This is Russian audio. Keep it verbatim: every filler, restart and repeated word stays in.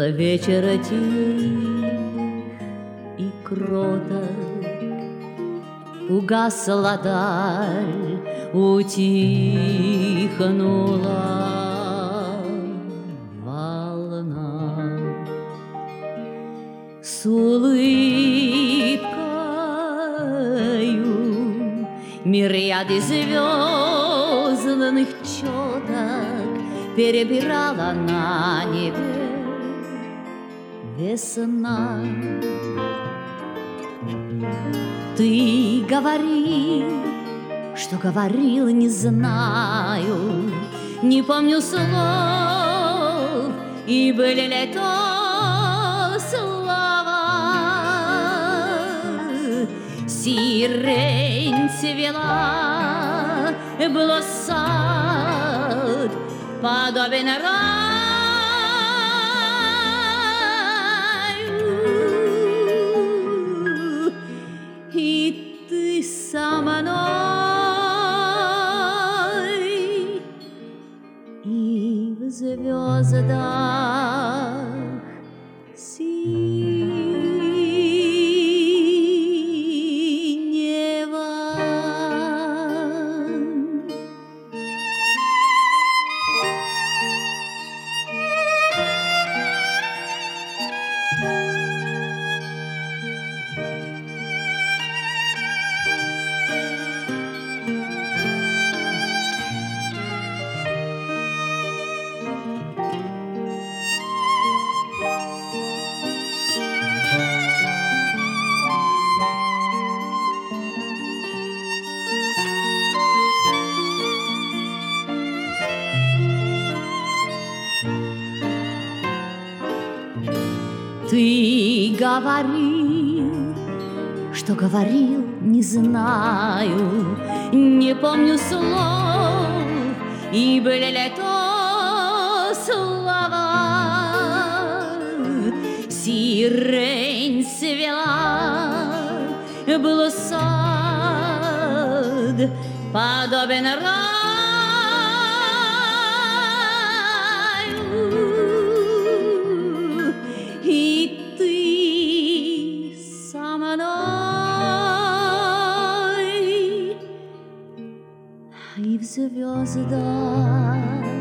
вечер тих и кроток, угасла даль, утихнула волна. С улыбкою мириады звездных четок перебирала на небе весна. Ты говорил, что говорил, не знаю, не помню слов, и были ли то слова. Сирень цвела, был сад подобен раю, и ты со мной, и в звездах ты говорил, что говорил, не знаю, не помню слов, и были ли то слова. Сирень цвела, был сад подобен раю, и ты со мной, и в звездах